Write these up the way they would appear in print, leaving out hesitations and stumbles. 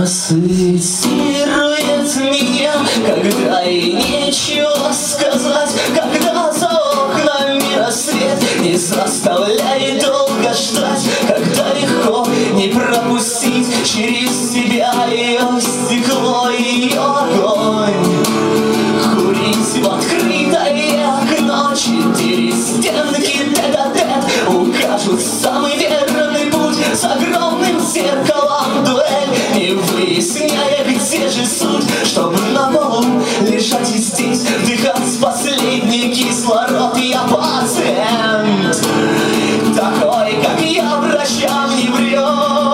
ассоциирует меня, когда и нечего сказать, когда за окнами рассвет не заставляет долго ждать, когда легко не пропустить через себя ее стекло, ее огонь. Курить в открытое окно, 4 стенки тет-а-тет укажут самый верный путь с огромным зеркалом дуэль, не выясняя, где же суть, чтобы на полу лежать и здесь вдыхать последний кислород. Я пациент, такой, как я, врачам не врет.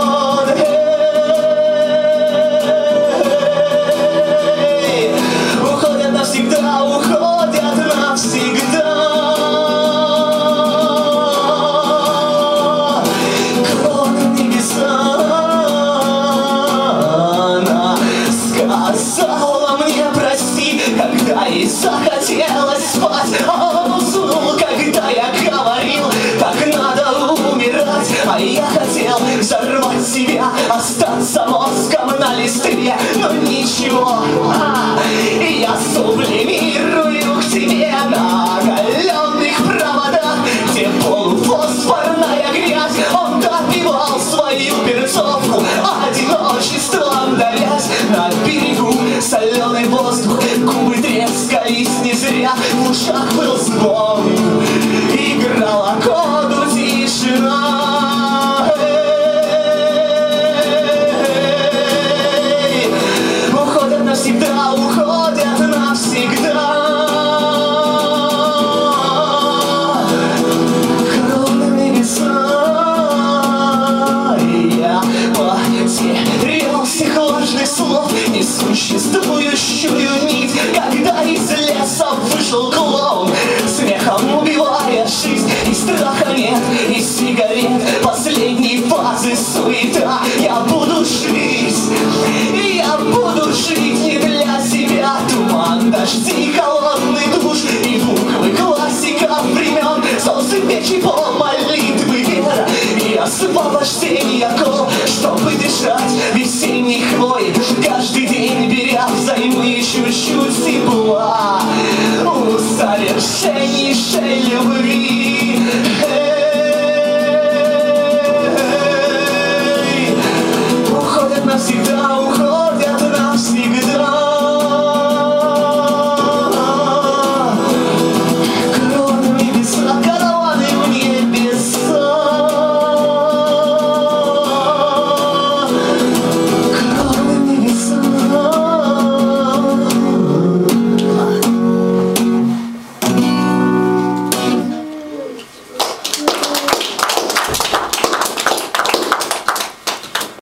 Уходят навсегда, уходят навсегда. Клон небеса, она сказала мне прости, когда ей захотелось спать, а он уснул, когда я говорил, так надо умирать. А я хотел взорвать себя, остаться мозгом на листе, но ничего, я сублимирую к тебе на оголенных проводах, где полуфосфорная грязь. Он допивал свою перцовку, одиночеством давясь на берегу. Соленый воздух, губы трескались не зря, в ушах был звон, играла коду тишина. Уходят навсегда, уходят навсегда. Кровными небеса, я потерял всех ложных слов, несуществующую нить, когда из леса вышел клоун, смехом убивая жизнь. И страха нет, и сигарет, последней фазы суета. Я буду жить не для себя. Туман, дожди, холодный душ и буквы классиков времен, солнце, печи, пол, молитвы, вера и освобождение.